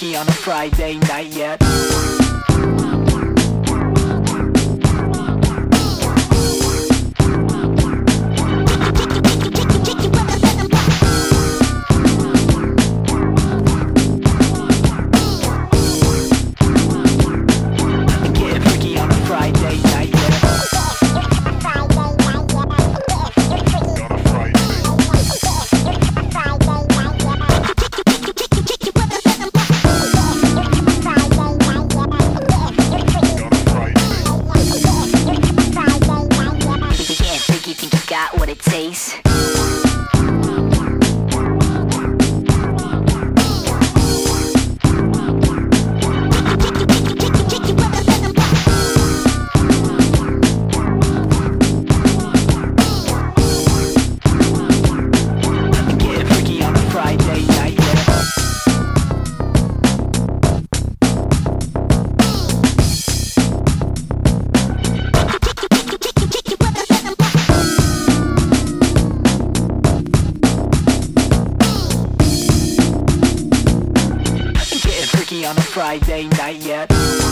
freaky on a Friday night yet. What it tastes. Get freaky on a Friday night, yeah. On a Friday night yet.